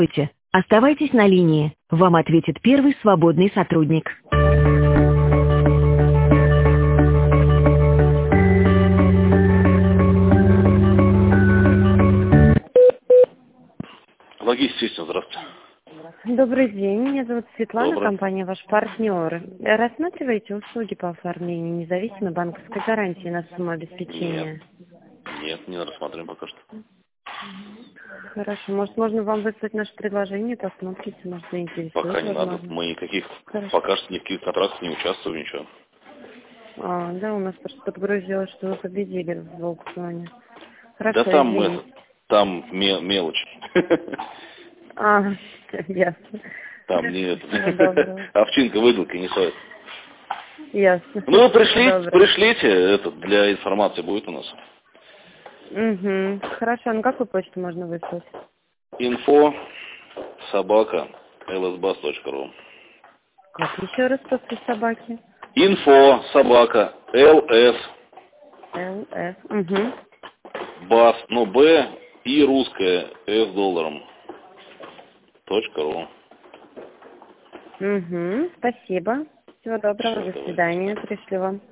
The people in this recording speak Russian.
Здравствуйте. Оставайтесь на линии. Вам ответит первый свободный сотрудник. Логистика, здравствуйте. Добрый день, меня зовут Светлана, Добрый. компания «Ваш партнер». Рассматриваете услуги по оформлению независимой банковской гарантии на сумму обеспечения? Нет, не рассматриваем пока что. Хорошо, может, можно вам выслать наше предложение, посмотрите, может, заинтересует, Пока не надо. возможно. Мы никаких, Хорошо. пока что ни в каких контрактах не участвуем, ничего. Да, у нас просто подгрузилось, что вы победили в аукционе. Да Хорошо, там извините. мелочь. Ясно. Там не Всего доброго. овчинка выделки не стоит. Ясно. Ну, Всего доброго. пришлите, для информации будет у нас. Угу. Хорошо, на какую почту можно выслать? info@lsbas.ru. Как еще раз после собаки? info@ls ЛС. Угу. бас, Б и русская с долларом. .ру. Угу. Спасибо. Всего доброго. До Всё, давайте. свидания. Пришлю вам.